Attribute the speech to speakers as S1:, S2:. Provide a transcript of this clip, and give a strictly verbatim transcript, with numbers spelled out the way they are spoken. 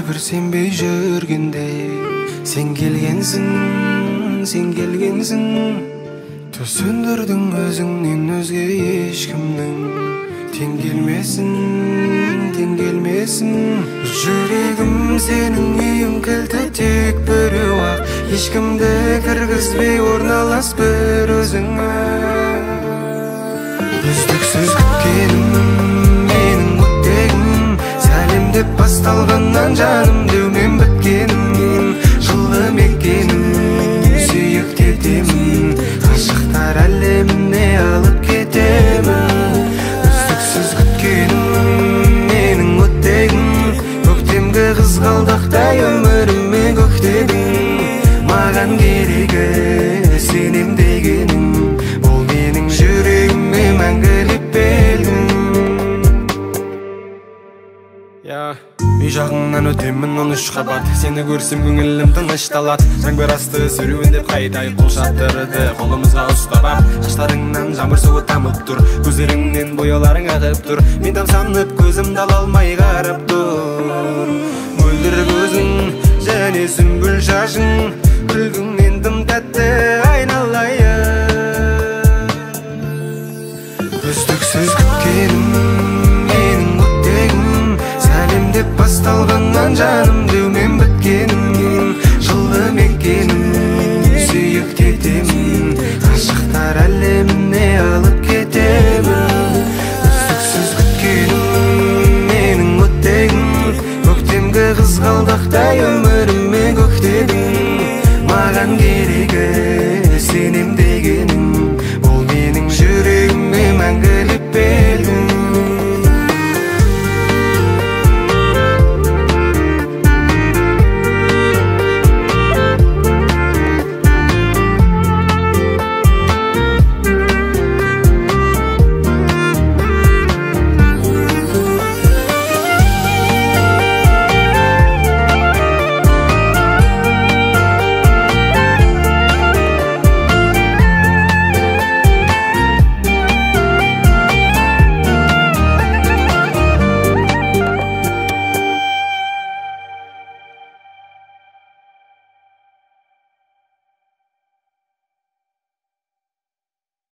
S1: bir senbey жүргенде Sen kelgensin, sen kelgensin Töz söndürdün özüңнен özge ешкімнің Тең келмесін, тең келмесін Жүрегім сенің үйің кілті тек біреу ақ Ешкімді кіргізбей орналас бір өзіңе Үздіксіз күткенім менің өттегім Сәлемдеп басталғаннан жаным деумен біткенім Жылы мекенім сүйік кетемін Ғашықтар әлеміне алып кетемін Үздіксіз күткенім менің өттегім Көктемгі қызғалдақтай өміріме көктедің Маған керегі сенем дегенім Ол менің жүрегіме мәңгілік белгім Үй жағыңнан өтемін он үш қабат Сені көрсем көңілім тынышталат Жаңбыр асты сүруіндеп қайдай қол шаттырды Қолымызға ұстап ап Шаштарыңнан жаңбыр суы тамып тұр Көздеріңнен бояуларың ағып тұр Мен тамсанып көзімді ала алмай қарап тұр Мөлдір көзің және сүмбіл шашың Күлгіңнен тым тәтті айналайын Үздіксіз